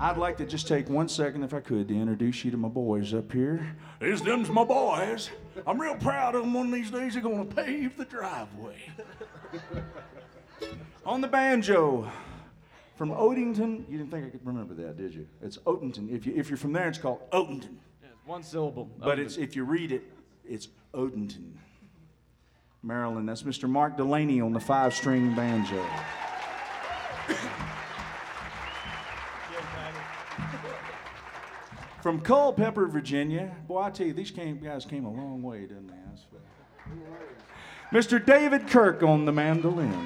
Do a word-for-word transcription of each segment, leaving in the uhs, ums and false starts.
I'd like to just take one second, if I could, to introduce you to my boys up here. These them's my boys. I'm real proud of them. One of these days they're going to pave the driveway. On the banjo, from Oatington. You didn't think I could remember that, did you? It's Oatington. If, you, if you're from there, it's called Oatington. Yeah, it's one syllable. But it's, if you read it, it's Oatington, Maryland. That's Mister Mark Delaney on the five-string banjo. From Culpeper, Virginia. Boy, I tell you, these came, guys came a long way, didn't they? That's Mister David Kirk on the mandolin.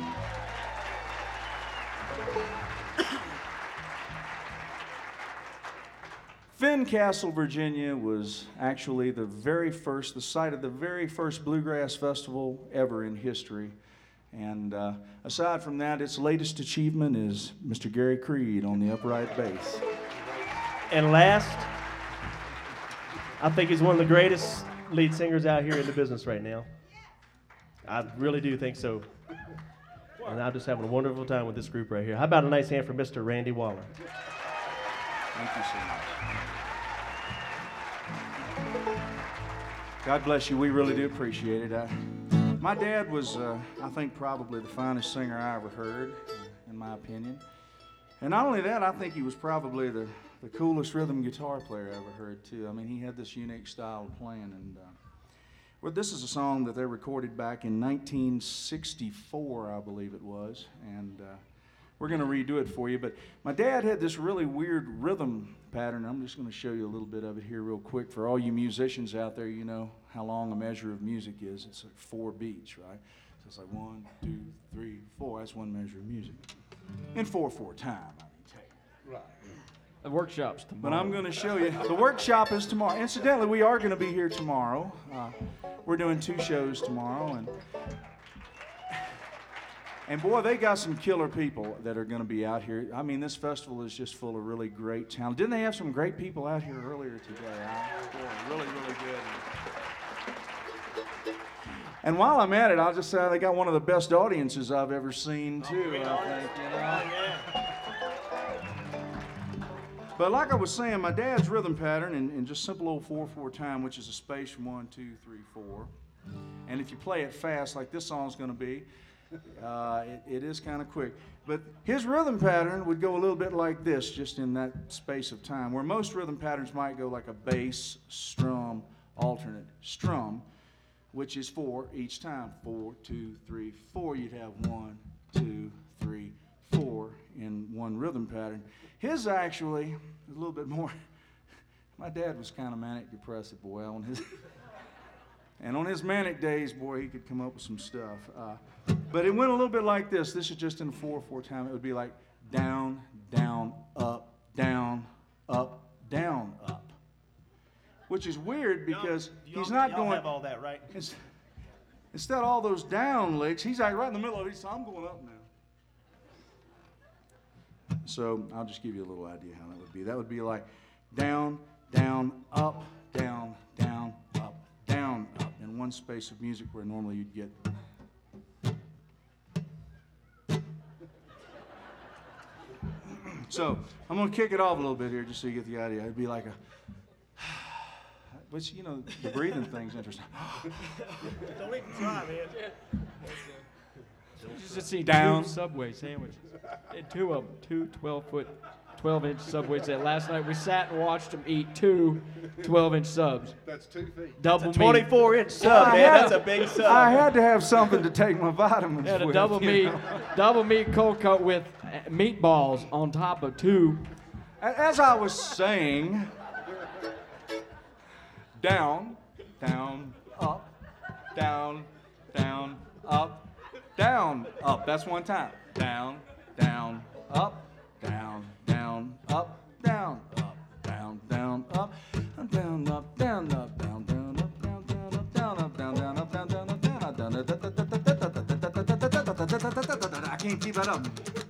Fincastle, Virginia was actually the very first, the site of the very first bluegrass festival ever in history. And uh, aside from that, its latest achievement is Mister Gary Creed on the upright bass. And last, I think he's one of the greatest lead singers out here in the business right now. I really do think so. And I'm just having a wonderful time with this group right here. How about a nice hand for Mister Randy Waller? Thank you so much. God bless you. We really do appreciate it. I, my dad was, uh, I think, probably the finest singer I ever heard, in my opinion. And not only that, I think he was probably the, the coolest rhythm guitar player I ever heard, too. I mean, he had this unique style of playing. And uh, well, this is a song that they recorded back in nineteen sixty-four, I believe it was. And uh, we're going to redo it for you. But my dad had this really weird rhythm pattern. I'm just going to show you a little bit of it here real quick. For all you musicians out there, you know how long a measure of music is. It's like four beats, right? So it's like one, two, three, four. That's one measure of music. In four four time, I mean, take it. Right. The workshop's tomorrow. But I'm going to show you. The workshop is tomorrow. Incidentally, we are going to be here tomorrow. Uh, we're doing two shows tomorrow. And And boy, they got some killer people that are going to be out here. I mean, this festival is just full of really great talent. Didn't they have some great people out here earlier today? Huh? Boy, really, really good. And while I'm at it, I'll just say they got one of the best audiences I've ever seen, too, I think, you know. But like I was saying, my dad's rhythm pattern in, in just simple old four four time, which is a space from one, two, three, four. And if you play it fast, like this song's going to be, Uh, it, it is kind of quick. But his rhythm pattern would go a little bit like this, just in that space of time, where most rhythm patterns might go like a bass, strum, alternate, strum, which is four each time. Four, two, three, four. You'd have one, two, three, four in one rhythm pattern. His actually is a little bit more. My dad was kind of manic depressive, boy, on his. And on his manic days, boy, he could come up with some stuff. Uh, but it went a little bit like this. This is just in four four time. It would be like down, down, up, down, up, down, up. Which is weird because Y'all- he's not y'all going. have all that, right? It's, instead of all those down licks, he's like right in the middle of it. So I'm going up now. So I'll just give you a little idea how that would be. That would be like down, down, up, down, down, up, down, up, in one space of music where normally you'd get. So I'm going to kick it off a little bit here just so you get the idea. It'd be like a, which, you know, the breathing thing's interesting. Don't even try, man. You just see Down. two Subway sandwiches. And two of them, two twelve-foot, twelve-inch Subways that last night we sat and watched them eat two twelve-inch subs. That's two feet. Double meat. twenty-four inch sub, I man. had- That's a big sub. I had to have something to take my vitamins Yeah, the with. double you meat, know. double meat cold cut with uh, meatballs on top of two. A- As I was saying, down, down, up, down, down, up, down, up. That's one time. Down, down, up, down, down, up, down, up, down, down, up, down, up, down, up, down, down, up, down, down, up, down, up, down, down, up, down, down, up, down, up, down, down. I can't keep that up.